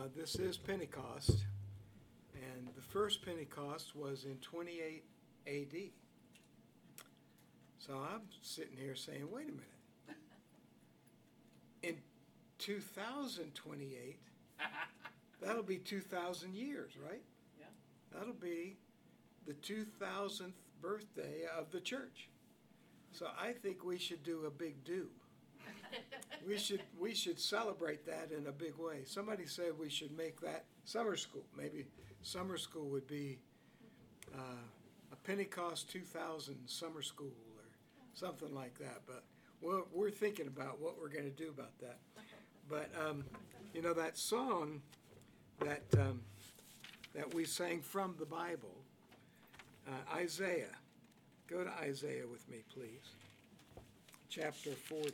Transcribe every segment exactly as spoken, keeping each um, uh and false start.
Uh, this is Pentecost, and the first Pentecost was in twenty-eight A D. So I'm sitting here saying, wait a minute. In two thousand twenty-eight, that'll be two thousand years, right? Yeah. That'll be the two thousandth birthday of the church. So I think we should do a big do. We should we should celebrate that in a big way. Somebody said we should make that summer school. Maybe summer school would be uh, a Pentecost two thousand summer school or something like that. But we're, we're thinking about what we're going to do about that. But um, you know, that song that um, that we sang from the Bible, uh, Isaiah. Go to Isaiah with me, please. Chapter forty.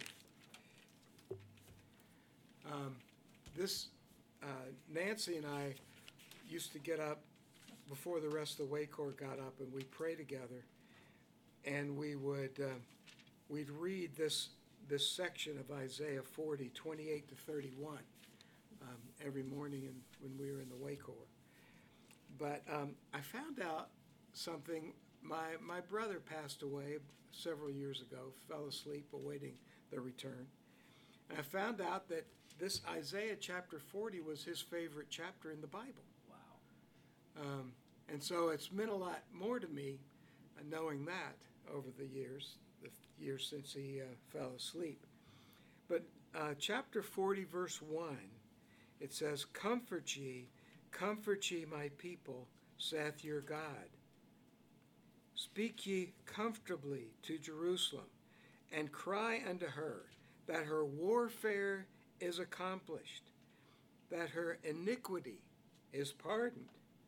Um, this, uh, Nancy and I used to get up before the rest of the Way Corps got up, and we'd pray together, and we would uh, we'd read this this section of Isaiah forty, twenty-eight to thirty-one, um, every morning in, when we were in the Way Corps. But um, I found out something. My my brother passed away several years ago, fell asleep awaiting the return. And I found out that this Isaiah chapter forty was his favorite chapter in the Bible. Wow. Um, and so it's meant a lot more to me uh, knowing that over the years, the years since he uh, fell asleep. But uh, chapter forty, verse one, it says, "Comfort ye, comfort ye my people, saith your God. Speak ye comfortably to Jerusalem, and cry unto her that her warfare is accomplished, that her iniquity is pardoned.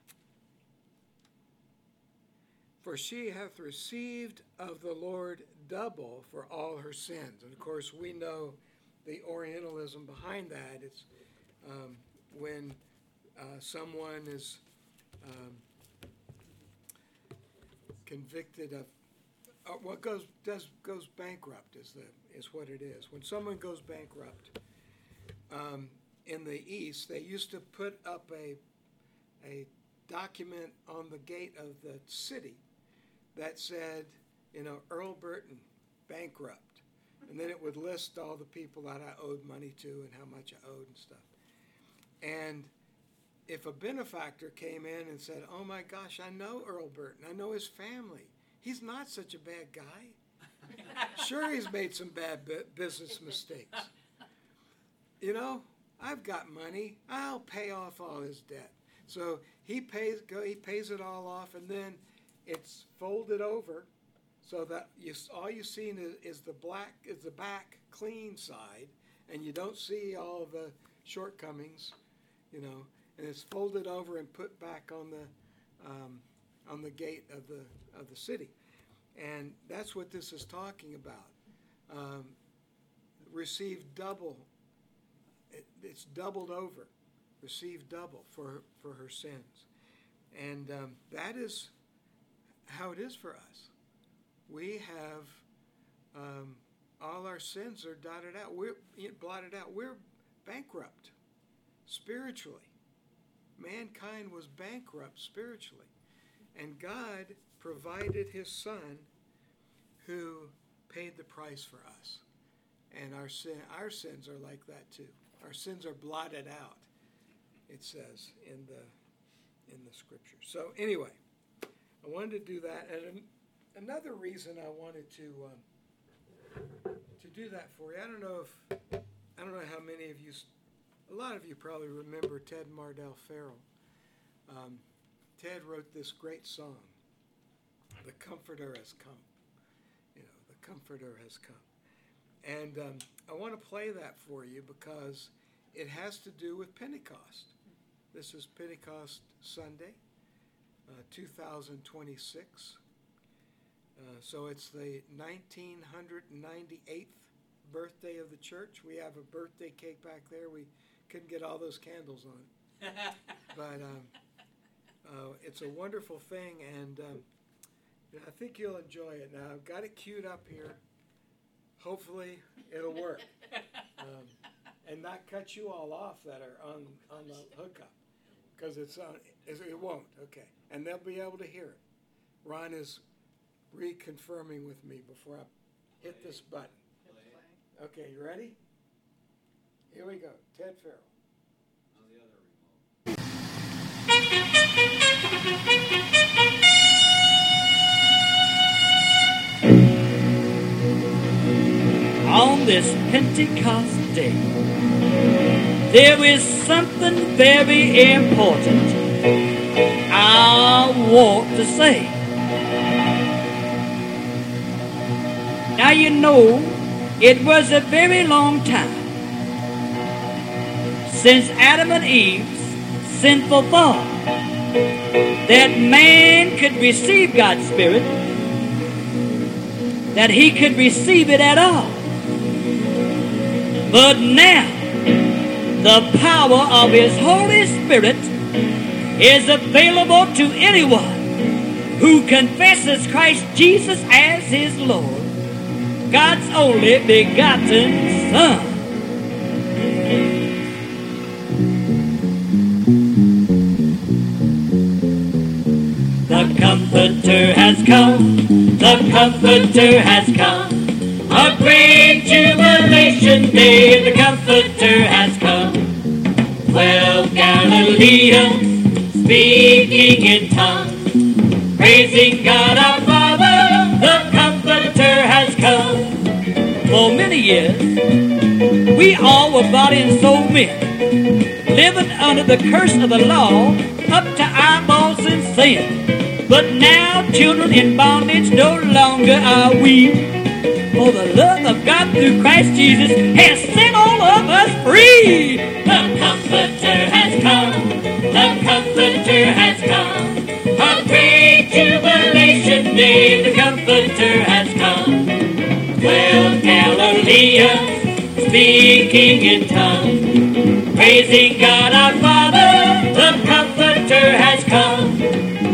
For she hath received of the Lord double for all her sins." And of course, we know the Orientalism behind that. It's um, when uh, someone is um, convicted of uh, what goes does goes bankrupt is the is what it is. When someone goes bankrupt, um, in the East, they used to put up a a document on the gate of the city that said, you know, Earl Burton, bankrupt, and then it would list all the people that I owed money to and how much I owed and stuff. And if a benefactor came in and said, "Oh my gosh, I know Earl Burton, I know his family. He's not such a bad guy. Sure, he's made some bad bu- business mistakes. You know, I've got money. I'll pay off all his debt." So he pays go he pays it all off, and then it's folded over so that you all you see is, is the black is the back clean side, and you don't see all the shortcomings, you know. And it's folded over and put back on the um, on the gate of the of the city, and that's what this is talking about. Um, receive double. It, it's doubled over. Receive double for for her sins, and um, that is how it is for us. We have um, all our sins are dotted out. We're blotted out. We're bankrupt spiritually. Mankind was bankrupt spiritually, and God provided his Son who paid the price for us. And our sin, our sins are like that too. Our sins are blotted out, it says in the in the scripture. So anyway, I wanted to do that, and an, another reason I wanted to um, to do that for you. I don't know if I don't know how many of you. A lot of you probably remember Ted Mardell Farrell. Um, Ted wrote this great song, "The Comforter Has Come." You know, the Comforter has come. And um, I want to play that for you because it has to do with Pentecost. This is Pentecost Sunday, uh, two thousand twenty-six. Uh, so it's the nineteen ninety-eighth birthday of the church. We have a birthday cake back there. We couldn't get all those candles on it. But um, uh, it's a wonderful thing, and um, I think you'll enjoy it. Now, I've got it queued up here. Hopefully, it'll work. Um, and not cut you all off that are on, on the hookup. Because it's on, it won't, okay. And they'll be able to hear it. Ron is reconfirming with me before I hit this button. Okay, you ready? Here we go. Ted Farrell. On the other remote. On this Pentecost day, there is something very important I want to say. Now you know, it was a very long time since Adam and Eve's sinful thought that man could receive God's Spirit, that he could receive it at all. But now, the power of His Holy Spirit is available to anyone who confesses Christ Jesus as his Lord, God's only begotten Son. The Comforter has come, the Comforter has come. A great jubilation day, the Comforter has come. Twelve Galileans speaking in tongues, praising God our Father, the Comforter has come. For many years, we all were body and soul men, living under the curse of the law, up to eyeballs in sin. But now, children in bondage, no longer are we. For the love of God through Christ Jesus has set all of us free. The Comforter has come. The Comforter has come. A great jubilation day. The Comforter has come. Twelve Galileans speaking in tongues, praising God our Father. The Comforter has come.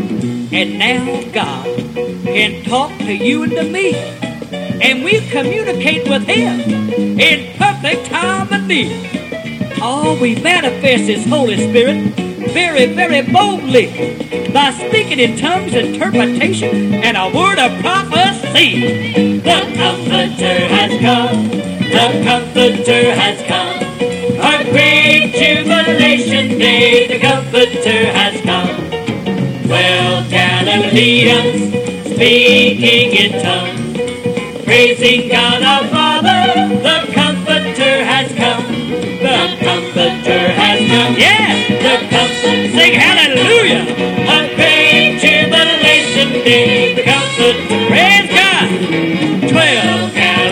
And now God can talk to you and to me, and we communicate with Him in perfect time and need. Oh, we manifest His Holy Spirit very, very boldly by speaking in tongues, interpretation, and a word of prophecy. The Comforter has come. The Comforter has come. A great jubilation day. The Comforter has come. Twelve Galileans speaking in tongues, praising God our Father, the Comforter has come. The Comforter has come. Yeah, the Comforter. Sing hallelujah. A great jubilation day. The Comforter. Praise God. Twelve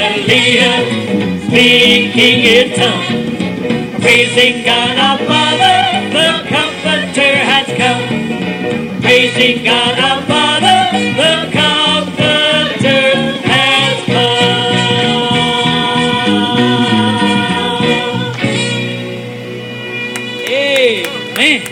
Galileans speaking in tongues, praising God our Father. The Comforter has come. Praising God our Father. The Comforter has Amen.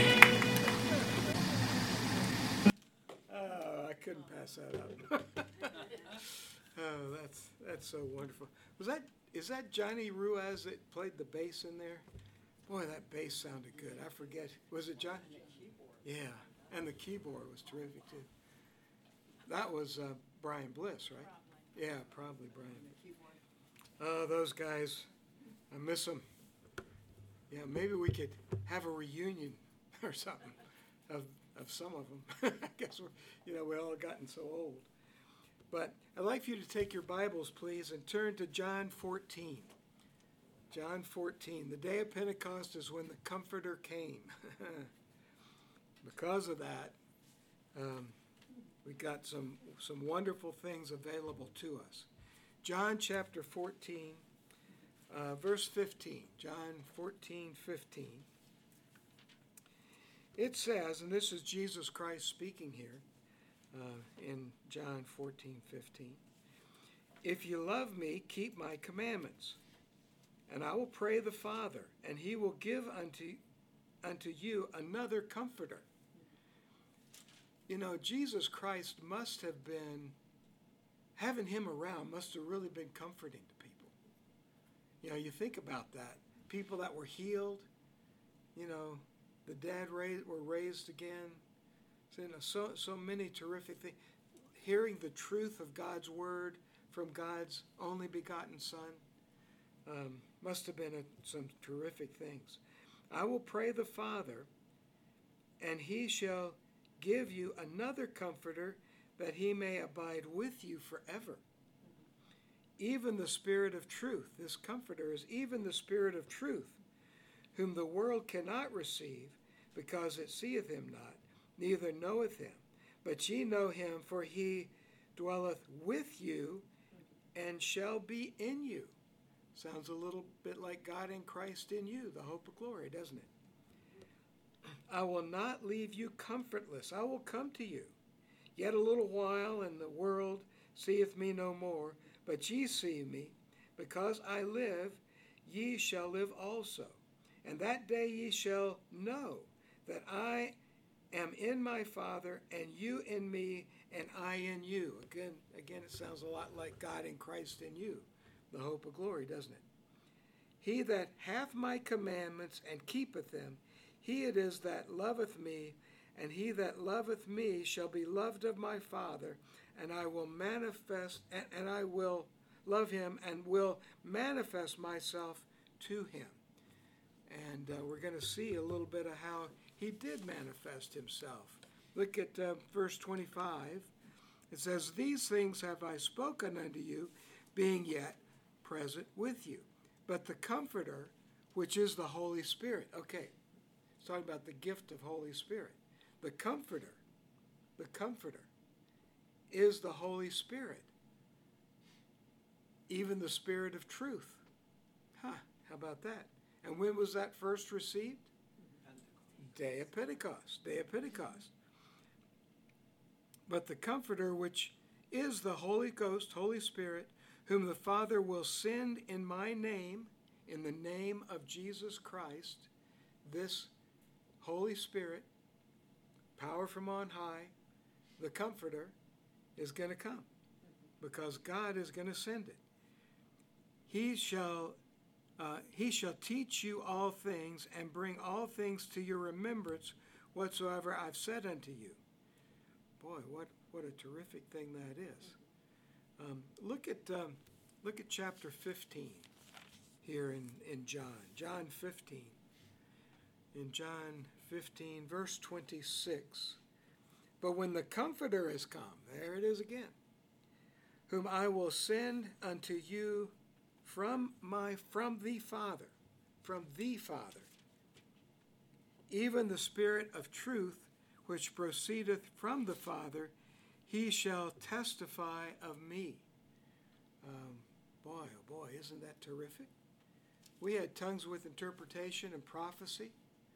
Oh, I couldn't pass that up. Oh, that's that's so wonderful. Was that is that Johnny Ruiz that played the bass in there? Boy, that bass sounded good. I forget. Was it John? Yeah, and the keyboard was terrific too. That was uh, Brian Bliss, right? Yeah, probably Brian. Oh, those guys, I miss them. Yeah, maybe we could have a reunion or something of of some of them. I guess we're, you know, we all gotten so old. But I'd like for you to take your Bibles, please, and turn to John fourteen. John fourteen. The day of Pentecost is when the Comforter came. Because of that, um, we got some some wonderful things available to us. John chapter fourteen, uh, verse fifteen. John fourteen, fifteen. It says, and this is Jesus Christ speaking here uh, in John fourteen, fifteen. If you love me, keep my commandments, and I will pray the Father, and he will give unto, unto you another comforter. You know, Jesus Christ must have been, having him around must have really been comforting to people. You know, you think about that. people that were healed. You know, the dead raised, were raised again. So, you know, so, so many terrific things. Hearing the truth of God's word from God's only begotten Son um, must have been a, some terrific things. I will pray the Father, and he shall give you another comforter, that he may abide with you forever. Even the Spirit of truth, this comforter is even the Spirit of truth, whom the world cannot receive, because it seeth him not, neither knoweth him. But ye know him, for he dwelleth with you, and shall be in you. Sounds a little bit like God in Christ in you, the hope of glory, doesn't it? I will not leave you comfortless. I will come to you. Yet a little while, and the world seeth me no more. But ye see me. Because I live, ye shall live also. And that day ye shall know that I am in my Father, and you in me, and I in you. Again, again, it sounds a lot like God in Christ in you, the hope of glory, doesn't it? He that hath my commandments and keepeth them, he it is that loveth me, and he that loveth me shall be loved of my Father, and I will manifest, and, and I will love him, and will manifest myself to him. And uh, we're going to see a little bit of how he did manifest himself. Look at uh, verse twenty-five. It says, these things have I spoken unto you, being yet present with you. But the Comforter, which is the Holy Spirit. Okay, it's talking about the gift of Holy Spirit. The Comforter, the Comforter is the Holy Spirit, even the Spirit of truth. Huh, how about that? And when was that first received? Pentecost. Day of Pentecost, day of Pentecost. But the Comforter, which is the Holy Ghost, Holy Spirit, whom the Father will send in my name, in the name of Jesus Christ, this Holy Spirit, power from on high, the Comforter, is going to come, because God is going to send it. He shall uh, he shall teach you all things, and bring all things to your remembrance, whatsoever I've said unto you. Boy, what what a terrific thing that is. Um, look at um, look at chapter fifteen here in, in John. John fifteen. In John fifteen, verse twenty-six. But when the Comforter is come, there it is again, whom I will send unto you from my from the Father, from the Father, even the Spirit of truth, which proceedeth from the Father, he shall testify of me. Um, boy, oh boy, isn't that terrific? We had tongues with interpretation and prophecy.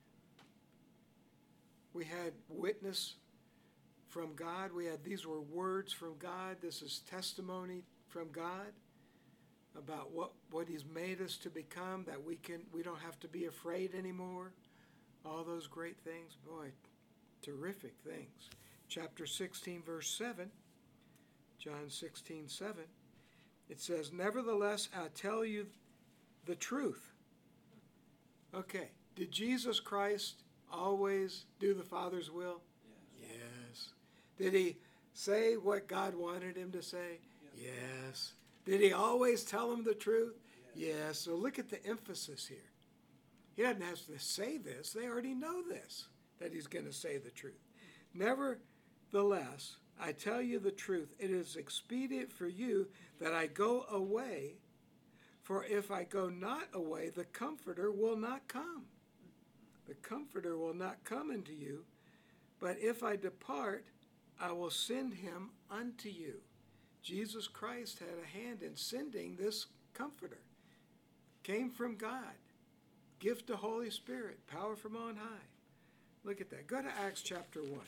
We had witness from God. We had, these were words from God. This is testimony from God about what, what he's made us to become, that we can we don't have to be afraid anymore. All those great things. Boy, terrific things. Chapter sixteen, verse seven, John sixteen, seven, it says, nevertheless, I tell you the truth. Okay, did Jesus Christ always do the Father's will? Yes. Yes. Did he say what God wanted him to say? Yes. Yes. Did he always tell him the truth? Yes. Yes. So look at the emphasis here. He doesn't have to say this. They already know this, that he's going to say the truth. Nevertheless, I tell you the truth. It is expedient for you that I go away, for if I go not away, the Comforter will not come. The Comforter will not come unto you, but if I depart, I will send him unto you. Jesus Christ had a hand in sending this Comforter. Came from God. Gift of Holy Spirit. Power from on high. Look at that. Go to Acts chapter one.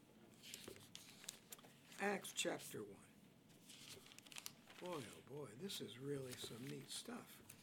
Acts chapter one. Boy, oh boy, this is really some neat stuff.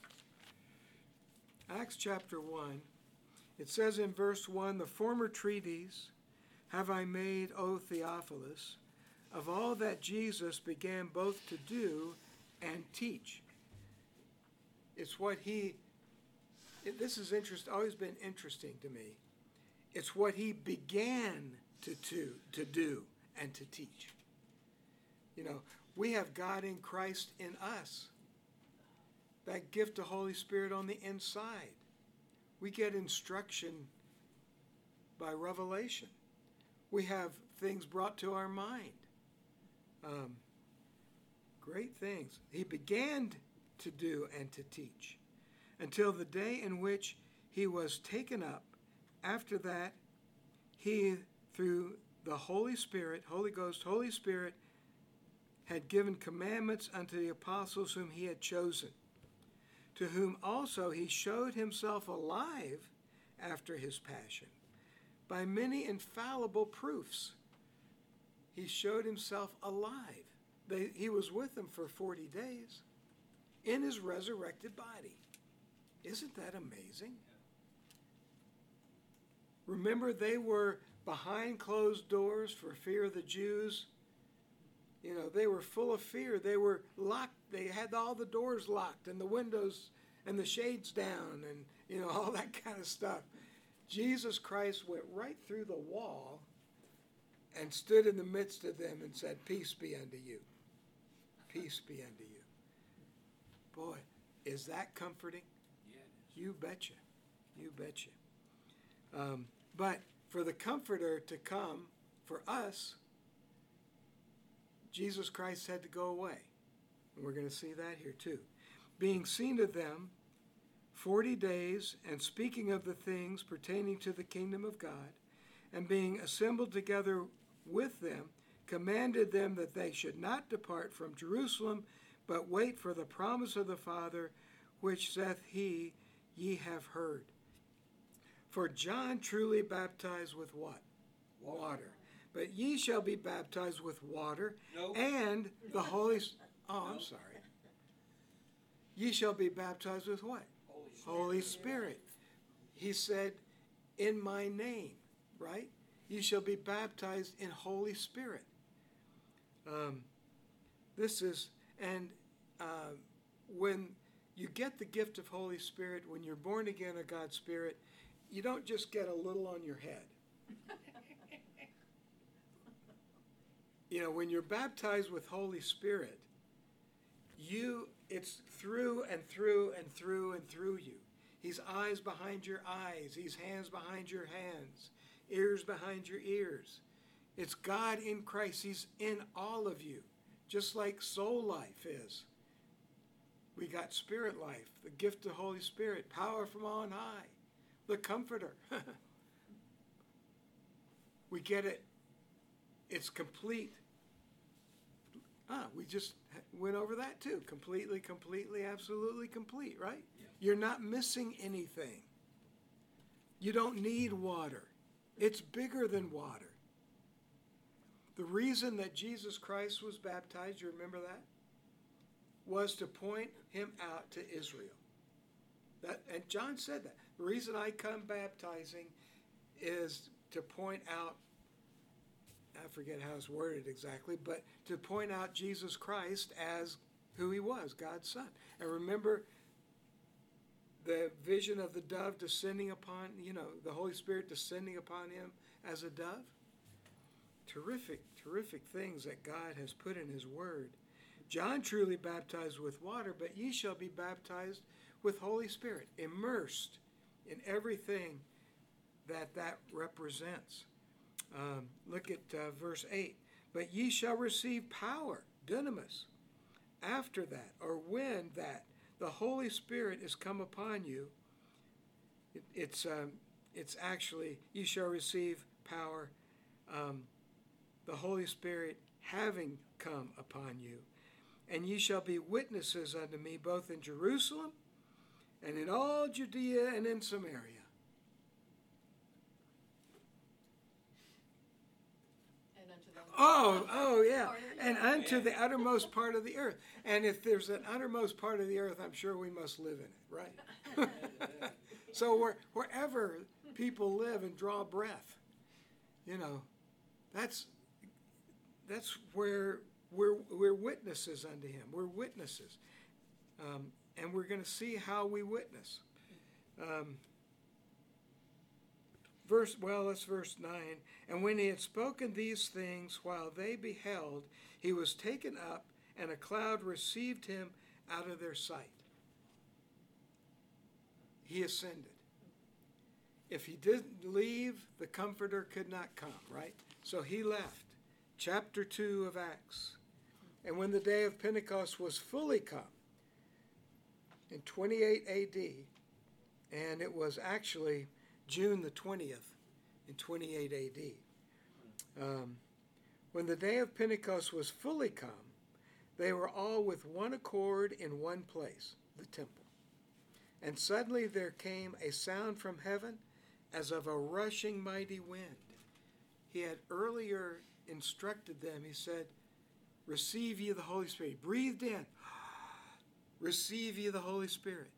Acts chapter one. It says in verse one, the former treatise have I made, O Theophilus, of all that Jesus began both to do and teach. It's what he, it, this is interest, always been interesting to me. It's what he began to, to, to do and to teach. You know, we have God in Christ in us. That gift of Holy Spirit on the inside. We get instruction by revelation. We have things brought to our mind. Um, great things. He began to do and to teach until the day in which he was taken up. After that, he, through the Holy Spirit, Holy Ghost, Holy Spirit, had given commandments unto the apostles whom he had chosen, to whom also he showed himself alive after his passion, by many infallible proofs. He showed himself alive. They, he was with them for forty days in his resurrected body. Isn't that amazing? Remember, they were behind closed doors for fear of the Jews. You know, they were full of fear. They were locked. They had all the doors locked and the windows and the shades down and, you know, all that kind of stuff. Jesus Christ went right through the wall and stood in the midst of them and said, "Peace be unto you. Peace be unto you." Boy, is that comforting? Yeah, it is. You betcha. You betcha. Um, but for the Comforter to come for us, Jesus Christ had to go away. And we're going to see that here too. Being seen of them forty days, and speaking of the things pertaining to the kingdom of God, and being assembled together with them, commanded them that they should not depart from Jerusalem, but wait for the promise of the Father, which saith he, ye have heard. For John truly baptized with what? Water. But ye shall be baptized with water Nope. and the Holy... Oh, I'm Nope. sorry. Ye shall be baptized with what? Holy Spirit. Holy Spirit. He said, in my name, right? You shall be baptized in Holy Spirit. Um, this is, and uh, when you get the gift of Holy Spirit, when you're born again of God's Spirit, you don't just get a little on your head. You know, when you're baptized with Holy Spirit, you, it's through and through and through and through you. He's eyes behind your eyes. He's hands behind your hands. Ears behind your ears. It's God in Christ. He's in all of you, just like soul life is. We got spirit life, the gift of the Holy Spirit, power from on high, the Comforter. We get it. It's complete. Ah, we just went over that too. Completely, completely, absolutely complete, right? Yeah. You're not missing anything. You don't need water. It's bigger than water. The reason that Jesus Christ was baptized, you remember that? Was to point him out to Israel. That, and John said that. The reason I come baptizing is to point out, I forget how it's worded exactly, but to point out Jesus Christ as who he was, God's Son. And remember the vision of the dove descending upon, you know, the Holy Spirit descending upon him as a dove? Terrific, terrific things that God has put in his word. John truly baptized with water, but ye shall be baptized with Holy Spirit, immersed in everything that that represents. Um, look at uh, verse eight. But ye shall receive power, dunamis, after that, or when that the Holy Spirit is come upon you. It, it's um, it's actually, ye shall receive power, um, the Holy Spirit having come upon you. And ye shall be witnesses unto me both in Jerusalem and in all Judea and in Samaria. And unto them. Oh, oh yeah. Part of the And earth. unto the uttermost part of the earth. And if there's an uttermost part of the earth, I'm sure we must live in it, right? So where, wherever people live and draw breath, you know, that's that's where we're we're witnesses unto him. We're witnesses. Um, and we're going to see how we witness. Um, verse, well, that's verse nine. And when he had spoken these things while they beheld, he was taken up, and a cloud received him out of their sight. He ascended. If he didn't leave, the Comforter could not come, right? So he left. Chapter two of Acts. And when the day of Pentecost was fully come, in twenty-eight A D, and it was actually June the twentieth in twenty-eight A D. Um, when the day of Pentecost was fully come, they were all with one accord in one place, the temple. And suddenly there came a sound from heaven as of a rushing mighty wind. He had earlier instructed them, he said, receive ye the Holy Spirit. He breathed in, receive ye the Holy Spirit.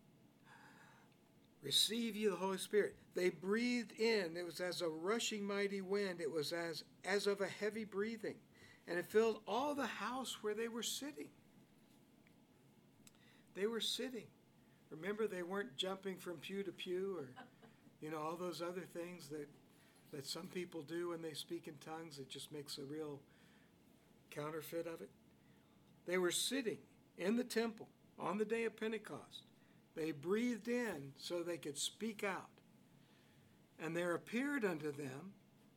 Receive ye the Holy Spirit. They breathed in. It was as a rushing mighty wind. It was as, as of a heavy breathing. And it filled all the house where they were sitting. They were sitting. Remember, they weren't jumping from pew to pew or, you know, all those other things that, that some people do when they speak in tongues. It just makes a real counterfeit of it. They were sitting in the temple on the day of Pentecost. They breathed in so they could speak out. And there appeared unto them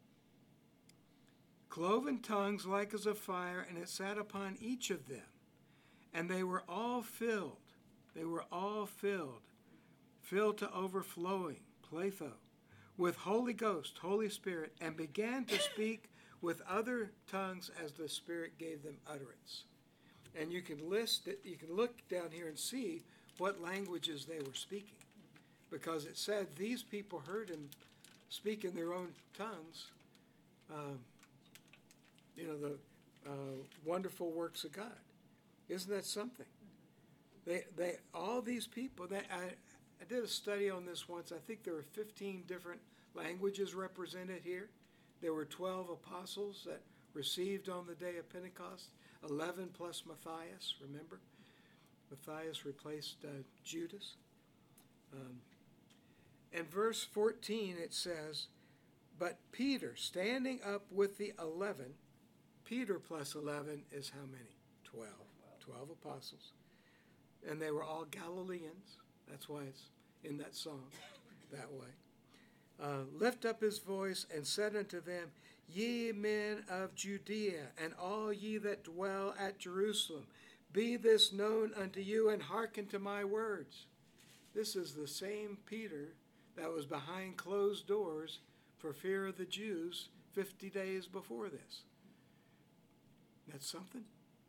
cloven tongues like as of fire, and it sat upon each of them. And they were all filled. They were all filled, filled to overflowing, pletho, with Holy Ghost, Holy Spirit, and began to speak with other tongues as the Spirit gave them utterance. And you can list it, you can look down here and see what languages they were speaking, because it said these people heard him speak in their own tongues, um, you know, the uh, wonderful works of God. Isn't that something? They, they, all these people, they, I, I did a study on this once. I think there were fifteen different languages represented here. There were twelve apostles that received on the day of Pentecost, eleven plus Matthias, remember? Matthias replaced uh, Judas. Um, and verse fourteen, it says, but Peter, standing up with the eleven, Peter plus eleven is how many? Twelve. Twelve apostles. And they were all Galileans. That's why it's in that song that way. Uh, lift up his voice and said unto them, ye men of Judea, and all ye that dwell at Jerusalem, be this known unto you, and hearken to my words. This is the same Peter that was behind closed doors for fear of the Jews fifty days before this. That's something?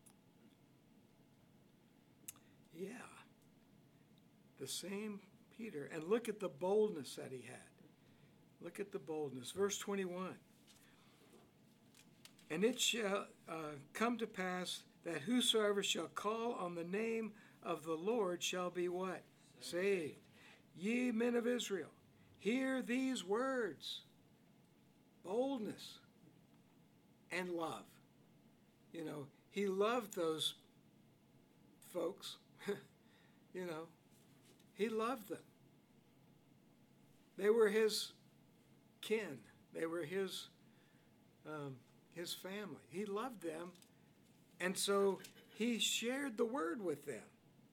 Yeah. The same Peter. And look at the boldness that he had. Look at the boldness. Verse twenty-one. And it shall uh, come to pass that whosoever shall call on the name of the Lord shall be what? Saved. Ye men of Israel, hear these words. Boldness and love. You know, he loved those folks. You know, he loved them. They were his kin. They were his um, his family. He loved them, and so he shared the word with them.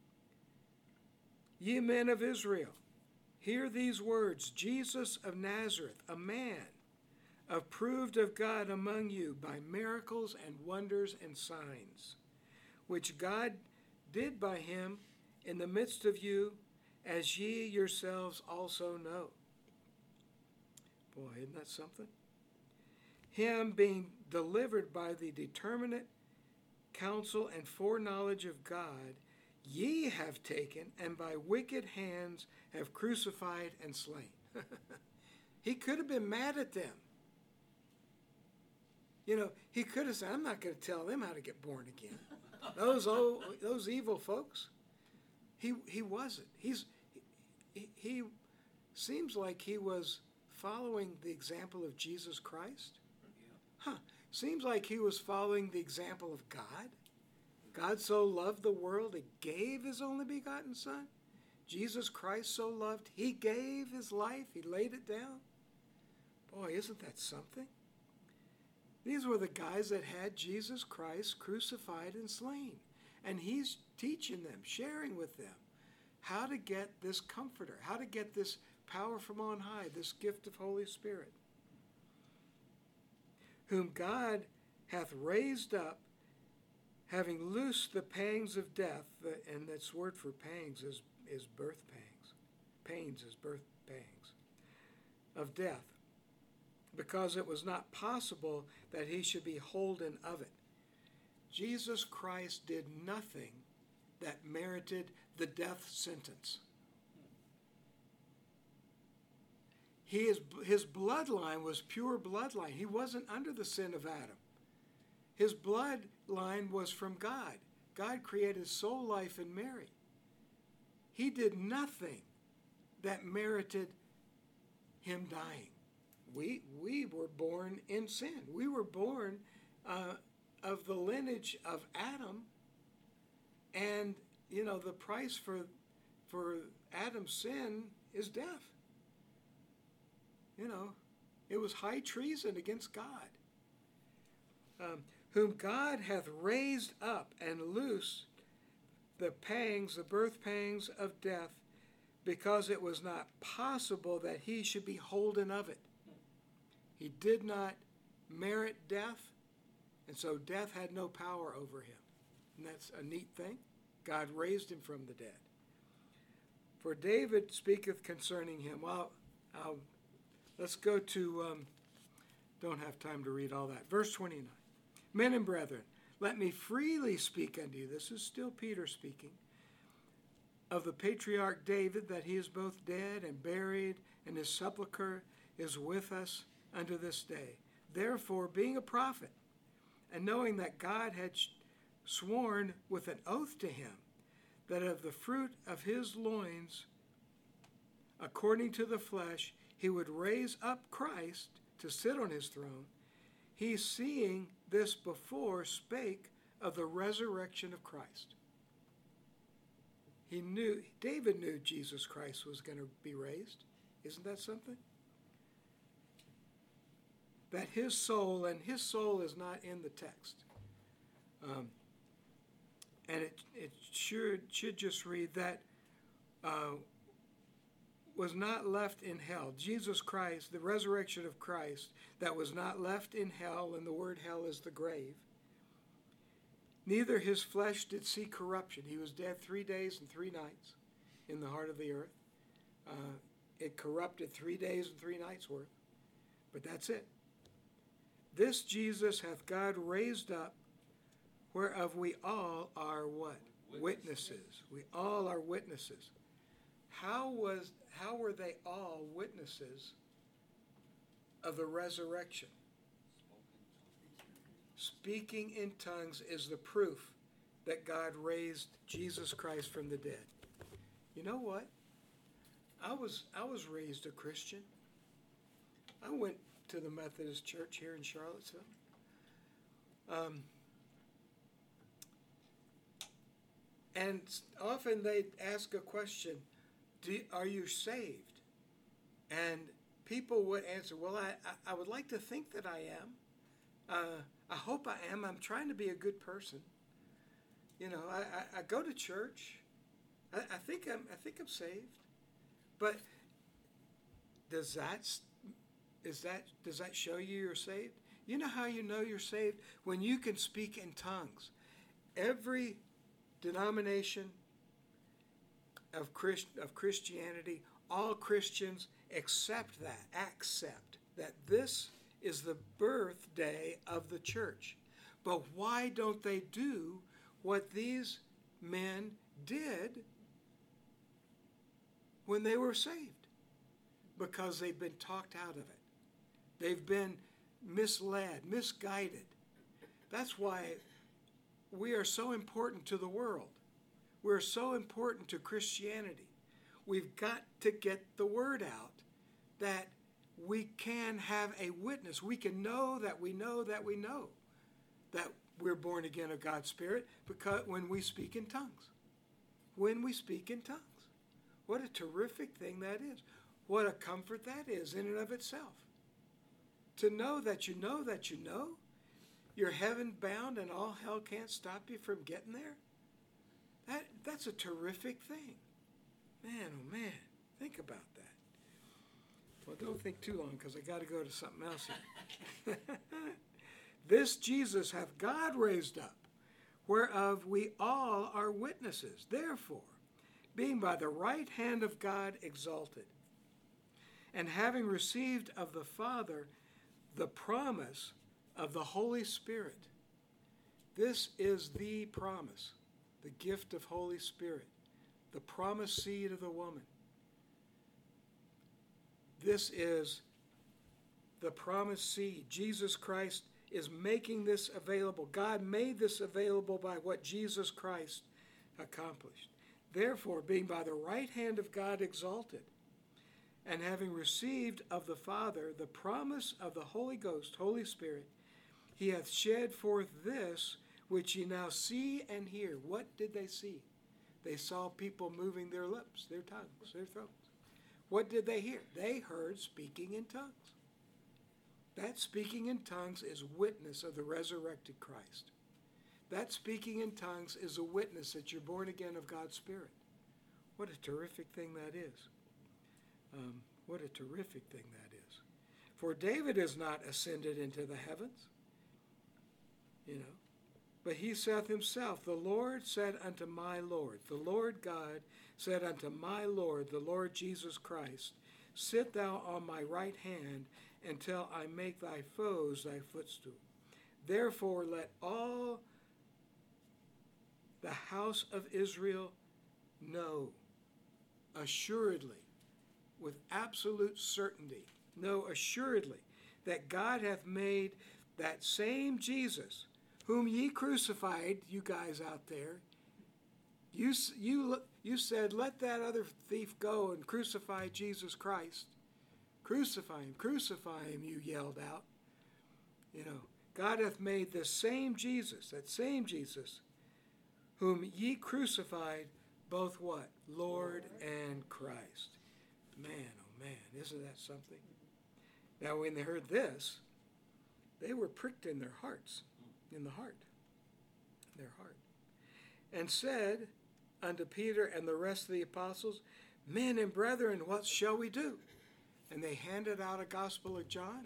Ye men of Israel, hear these words. Jesus of Nazareth, a man approved of God among you by miracles and wonders and signs, which God did by him in the midst of you, as ye yourselves also know. Boy, isn't that something? Him being delivered by the determinate counsel and foreknowledge of God, ye have taken, and by wicked hands have crucified and slain. He could have been mad at them. You know, he could have said, I'm not going to tell them how to get born again. Those old, those evil folks. He he wasn't. He's he, he seems like he was following the example of Jesus Christ. Huh. Seems like he was following the example of God. God so loved the world, he gave his only begotten Son. Jesus Christ so loved, he gave his life, he laid it down. Boy, isn't that something? These were the guys that had Jesus Christ crucified and slain. And he's teaching them, sharing with them how to get this comforter, how to get this power from on high, this gift of Holy Spirit, whom God hath raised up, having loosed the pangs of death, and that's word for pangs is, is birth pangs. Pains is birth pangs of death, because it was not possible that he should be holden of it. Jesus Christ did nothing that merited the death sentence. He is, his bloodline was pure bloodline. He wasn't under the sin of Adam. His bloodline was from God. God created soul life in Mary. He did nothing that merited him dying. We, we were born in sin. We were born uh, of the lineage of Adam, and you know the price for for Adam's sin is death. You know, it was high treason against God. Um, whom God hath raised up and loosed the pangs, the birth pangs of death, because it was not possible that he should be holden of it. He did not merit death, and so death had no power over him. And that's a neat thing. God raised him from the dead. For David speaketh concerning him. Well, I'll, let's go to, um, don't have time to read all that. Verse twenty-nine. Men and brethren, let me freely speak unto you. This is still Peter speaking. Of the patriarch David, that he is both dead and buried, and his sepulchre is with us unto this day. Therefore, being a prophet, and knowing that God had sworn with an oath to him, that of the fruit of his loins, according to the flesh, he would raise up Christ to sit on his throne, he, seeing this before, spake of the resurrection of Christ. He knew, David knew Jesus Christ was going to be raised. Isn't that something? That his soul, and his soul is not in the text. Um, and it it should, should just read that uh, was not left in hell. Jesus Christ, the resurrection of Christ, that was not left in hell, and the word hell is the grave. Neither his flesh did see corruption. He was dead three days and three nights in the heart of the earth. Uh, it corrupted three days and three nights worth. But that's it. This Jesus hath God raised up, whereof we all are what? Witnesses. Witnesses. We all are witnesses. How was how were they all witnesses of the resurrection? Speaking in tongues is the proof that God raised Jesus Christ from the dead. You know what? I was I was raised a Christian. I went to the Methodist Church here in Charlottesville. Um, and often they ask a question, Do, are you saved? And people would answer, well, I, I, I would like to think that I am. Uh, I hope I am. I'm trying to be a good person. You know, I, I, I go to church. I, I think I'm I think I'm saved. But does that is that does that show you you're saved? You know how you know you're saved? When you can speak in tongues. Every denomination of Christ, of Christianity, all Christians accept that, accept that this is the birthday of the church. But why don't they do what these men did when they were saved? Because they've been talked out of it. They've been misled, misguided. That's why we are so important to the world. We're so important to Christianity. We've got to get the word out that we can have a witness. We can know that we know that we know that we're born again of God's Spirit because when we speak in tongues. When we speak in tongues. What a terrific thing that is. What a comfort that is in and of itself. To know that you know that you know you're heaven bound and all hell can't stop you from getting there. That, that's a terrific thing. Man, oh man, think about that. Well, don't think too long because I got to go to something else here. This Jesus hath God raised up, whereof we all are witnesses. Therefore, being by the right hand of God exalted, and having received of the Father the promise of the Holy Spirit. This is the promise, the gift of Holy Spirit, the promised seed of the woman. This is the promised seed. Jesus Christ is making this available. God made this available by what Jesus Christ accomplished. Therefore, being by the right hand of God exalted, and having received of the Father the promise of the Holy Ghost, Holy Spirit, he hath shed forth this which ye now see and hear. What did they see? They saw people moving their lips, their tongues, their throats. What did they hear? They heard speaking in tongues. That speaking in tongues is witness of the resurrected Christ. That speaking in tongues is a witness that you're born again of God's Spirit. What a terrific thing that is. Um, what a terrific thing that is. For David is not ascended into the heavens, you know, but he saith himself, the Lord said unto my Lord, the Lord God said unto my Lord, the Lord Jesus Christ, sit thou on my right hand until I make thy foes thy footstool. Therefore let all the house of Israel know assuredly, with absolute certainty, know assuredly, that God hath made that same Jesus, whom ye crucified, you guys out there, you, you, you said, let that other thief go and crucify Jesus Christ. Crucify him, crucify him, you yelled out. You know, God hath made the same Jesus, that same Jesus, whom ye crucified, both what? Lord and Christ. Man, oh man, isn't that something? Now, when they heard this, they were pricked in their hearts, in the heart, their heart, and said unto Peter and the rest of the apostles, men and brethren, what shall we do? And they handed out a Gospel of John?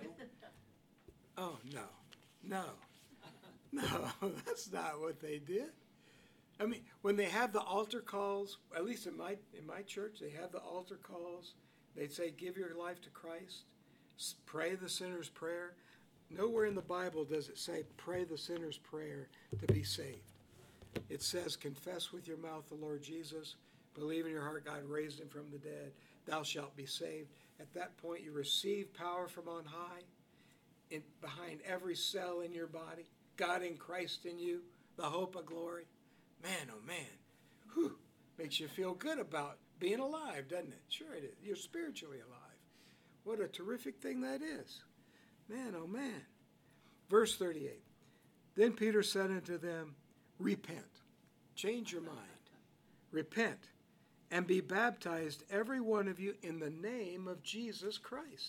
Oh, no, no, no, that's not what they did. I mean, when they have the altar calls, at least in my in my church, they have the altar calls. They'd say, give your life to Christ, pray the sinner's prayer. Nowhere in the Bible does it say, pray the sinner's prayer to be saved. It says, confess with your mouth the Lord Jesus, believe in your heart God raised him from the dead, thou shalt be saved. At that point, you receive power from on high, in, behind every cell in your body, God in Christ in you, the hope of glory. Man, oh man, whew, makes you feel good about being alive, doesn't it? Sure it is. You're spiritually alive. What a terrific thing that is. Man, oh man. Verse thirty-eight. Then Peter said unto them, repent, change your mind, repent, and be baptized, every one of you, in the name of Jesus Christ.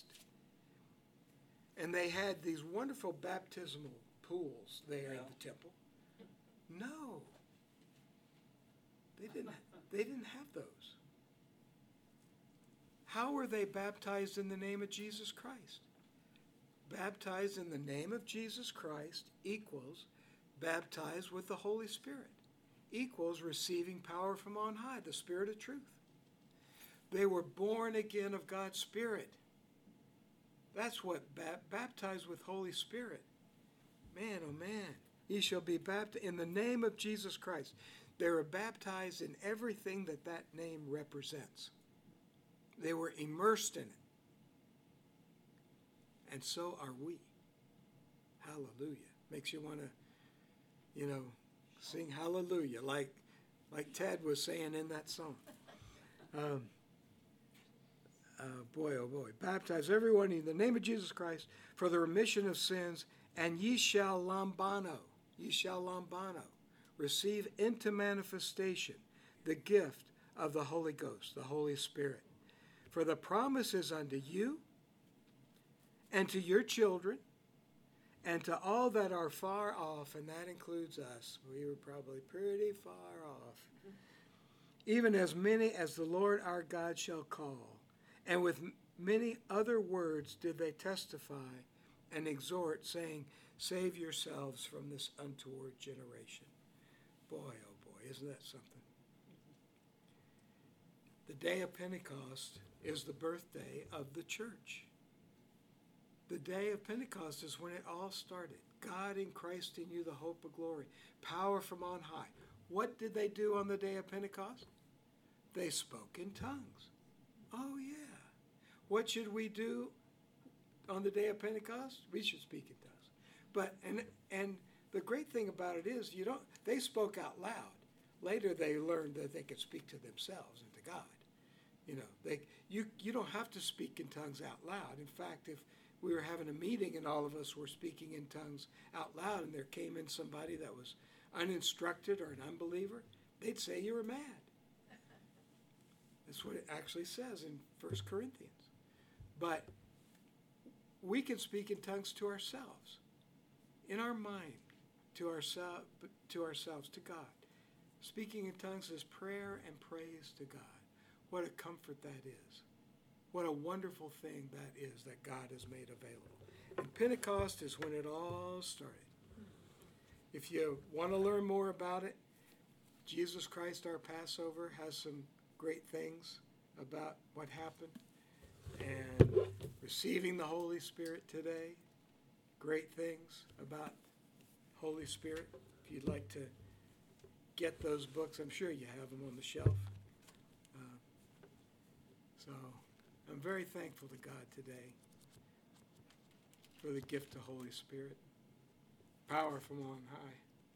And they had these wonderful baptismal pools there yeah. in the temple. No. They didn't, they didn't have those. How were they baptized in the name of Jesus Christ? Baptized in the name of Jesus Christ equals baptized with the Holy Spirit, equals receiving power from on high, the Spirit of truth. They were born again of God's Spirit. That's what ba- baptized with Holy Spirit. Man, oh man, ye shall be baptized in the name of Jesus Christ. They were baptized in everything that that name represents. They were immersed in it. And so are we. Hallelujah. Makes you want to, you know, sing hallelujah like like Ted was saying in that song. Um, uh, boy, oh boy. Baptize everyone in the name of Jesus Christ for the remission of sins, and ye shall lambano, ye shall lambano, receive into manifestation the gift of the Holy Ghost, the Holy Spirit. For the promise is unto you and to your children and to all that are far off, and that includes us. We were probably pretty far off. Even as many as the Lord our God shall call. And with many other words did they testify and exhort, saying, save yourselves from this untoward generation. Boy, oh boy, isn't that something? The day of Pentecost is the birthday of the church. The day of Pentecost is when it all started. God in Christ in you, the hope of glory. Power from on high. What did they do on the day of Pentecost? They spoke in tongues. Oh, yeah. What should we do on the day of Pentecost? We should speak in tongues. But, and, and the great thing about it is, you don't, they spoke out loud. Later they learned that they could speak to themselves and to God. You know, they, you, you don't have to speak in tongues out loud. In fact, if we were having a meeting and all of us were speaking in tongues out loud and there came in somebody that was uninstructed or an unbeliever, they'd say you were mad. That's what it actually says in First Corinthians. But we can speak in tongues to ourselves, in our mind, to, ourselves, to ourselves, to God. Speaking in tongues is prayer and praise to God. What a comfort that is. What a wonderful thing that is that God has made available. And Pentecost is when it all started. If you want to learn more about it, Jesus Christ, our Passover, has some great things about what happened. And receiving the Holy Spirit today, great things about Holy Spirit. If you'd like to get those books, I'm sure you have them on the shelf. Uh, so I'm very thankful to God today for the gift of Holy Spirit. Power from on high.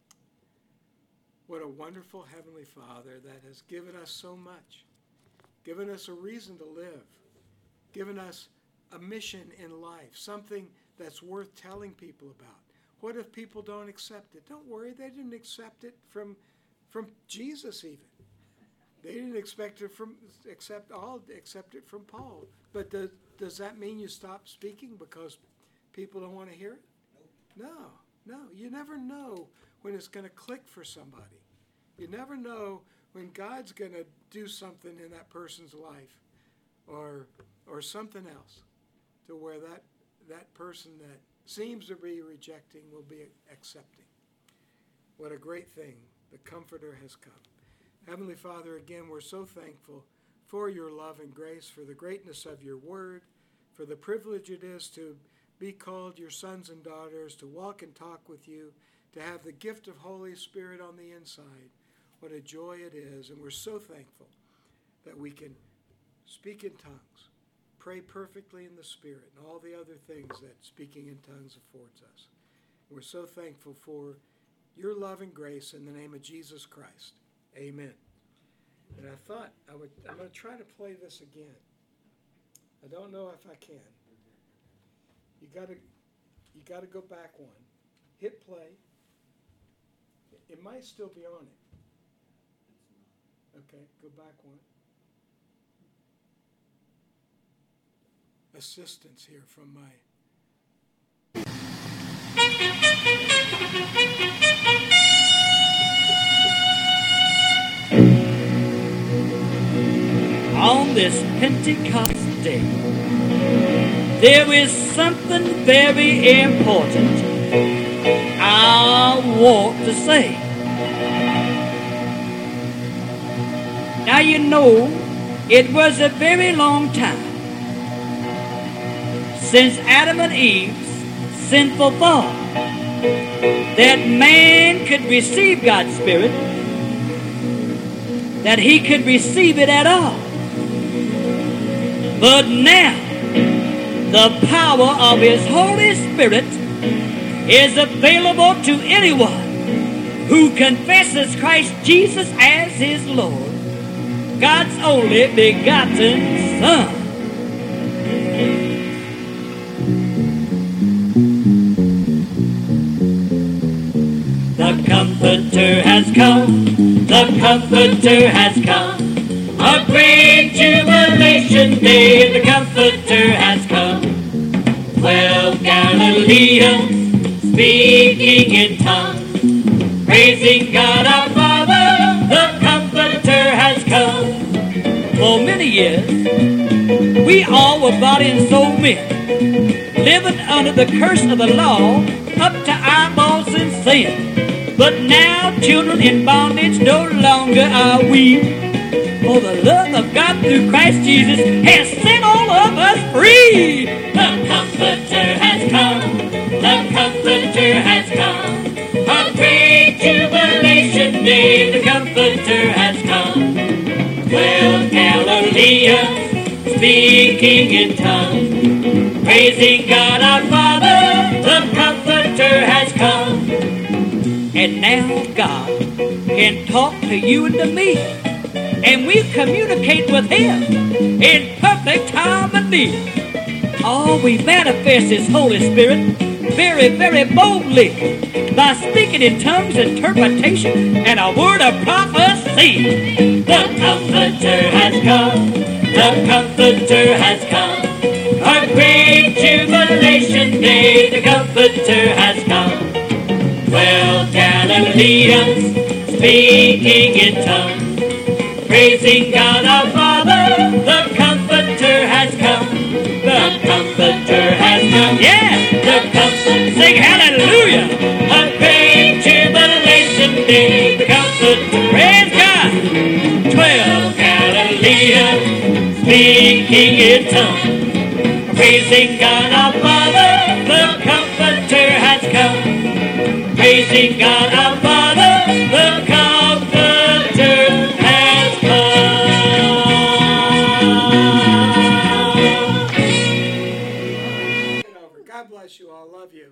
What a wonderful Heavenly Father that has given us so much, given us a reason to live, given us a mission in life, something that's worth telling people about. What if people don't accept it? Don't worry, they didn't accept it from, from Jesus even. They didn't expect it from, accept all, accept it from Paul. But does, does that mean you stop speaking because people don't want to hear it? No, no. You never know when it's going to click for somebody. You never know when God's going to do something in that person's life or or something else to where that, that person that seems to be rejecting will be accepting. What a great thing. The Comforter has come. Heavenly Father, again, we're so thankful for your love and grace, for the greatness of your word, for the privilege it is to be called your sons and daughters, to walk and talk with you, to have the gift of Holy Spirit on the inside. What a joy it is, and we're so thankful that we can speak in tongues, pray perfectly in the Spirit, and all the other things that speaking in tongues affords us. We're so thankful for your love and grace in the name of Jesus Christ. Amen. And I thought I would, I'm going to try to play this again. I don't know if I can. You got to, you got to go back one. Hit play. It might still be on it. Okay, go back one. Assistance here from my... On this Pentecost day, there is something very important I want to say. Now you know, it was a very long time since Adam and Eve's sinful fall that man could receive God's Spirit, that he could receive it at all. But now, the power of his Holy Spirit is available to anyone who confesses Christ Jesus as his Lord, God's only begotten Son. The Comforter has come, the Comforter has come. great jubilation day, the Comforter has come. Twelve Galileans speaking in tongues, praising God our Father, the Comforter has come. For many years, we all were body and soul men, living under the curse of the law, up to eyeballs in sin. But now, children in bondage, no longer are we. For the love of God through Christ Jesus has set all of us free. The Comforter has come. The Comforter has come. A great jubilation day. The Comforter has come. Twelve Galileans speaking in tongues, praising God our Father. The Comforter has come. And now God can talk to you and to me, and we communicate with Him in perfect time of need. Oh, we manifest His Holy Spirit very, very boldly by speaking in tongues, interpretation, and a word of prophecy. The Comforter has come. The Comforter has come. A great jubilation day. The Comforter has come. Twelve Galileans speaking in tongues, praising God our Father. The Comforter has come. The Comforter has come. Yeah, the Comforter. Sing hallelujah. A great jubilation day. The Comforter. Praise God. Twelve Galileans speaking in tongues, praising God our Father. The Comforter has come. Praising God our Father, the Comforter has come. God bless you all. Love you.